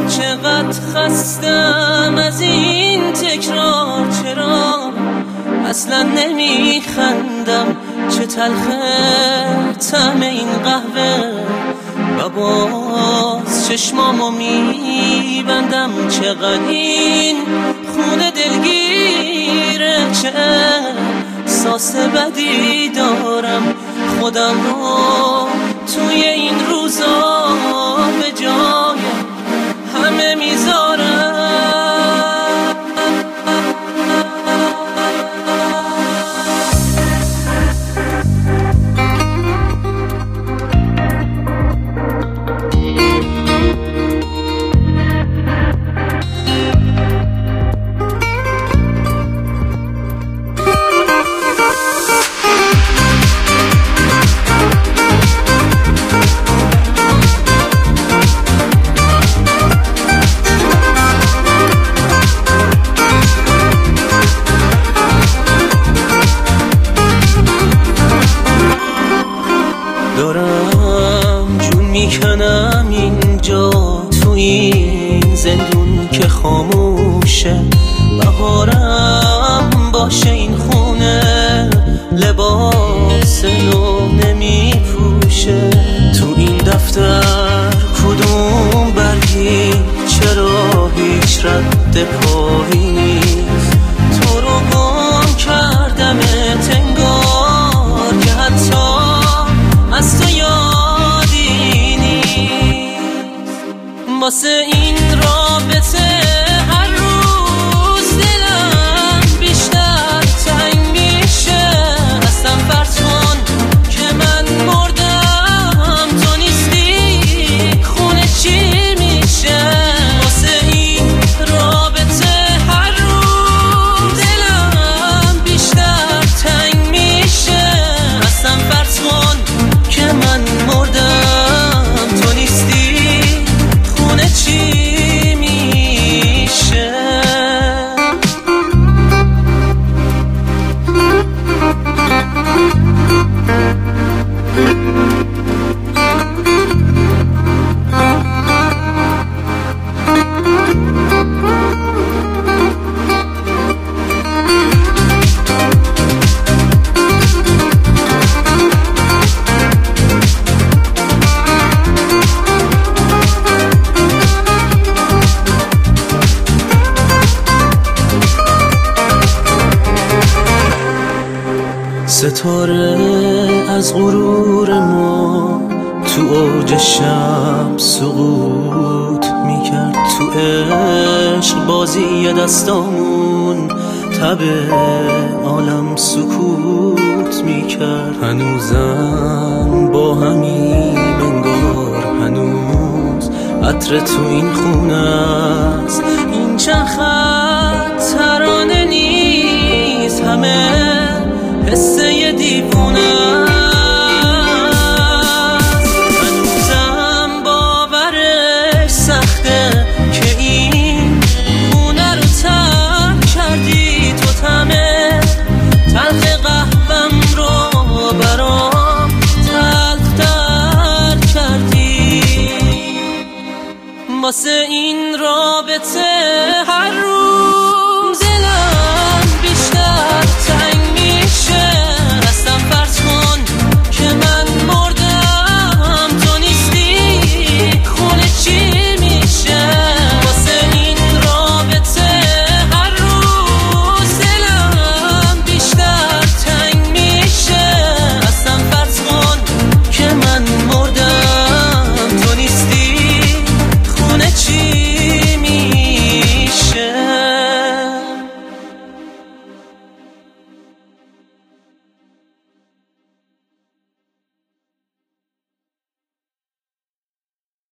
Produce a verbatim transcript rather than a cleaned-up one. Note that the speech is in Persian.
چقدر خستم از این تکرار، چرا اصلا نمیخندم؟ چه تلخه طعم این قهوه و باز چشمامو میبندم. چقدر این خونه دلگیره، چه احساس بدی دارم. خودم رو توی این روزا به جای همه میذارم. دارم جون میکنم اینجا تو این زندون که خاموشه. بهارم باشه این خونه، لباس نو نمیپوشه. تو این دفتر کدوم برگی چرا هیچ رد پایی نیست؟ تو رو گم کردمت انگار که حتی از تو یادی نیست. واسه این رابطه هر روز دلم بیشتر تنگ میشه. اصلا فرض کن که من مردم تو نیستی، خونه چی میشه؟ واسه این رابطه هر روز دلم بیشتر تنگ میشه. اصلا فرض کن که من مردم تو نیستی، خونه چی میشه؟ ستاره از غرور ما تو اوج شب سقوط میکرد. تو عشق بازی دستامون تب عالم سکوت میکرد. هنوزم با همین انگار هنوز عطر تو این خونه است. این چند خط ترانه نیست، همه حسه یه دیوونه است. هنوزم باورش سخته که این خونه رو ترک کردی. تو طعم تلخ قهوه‌م رو برام تلختر کردی. واسه این رابطه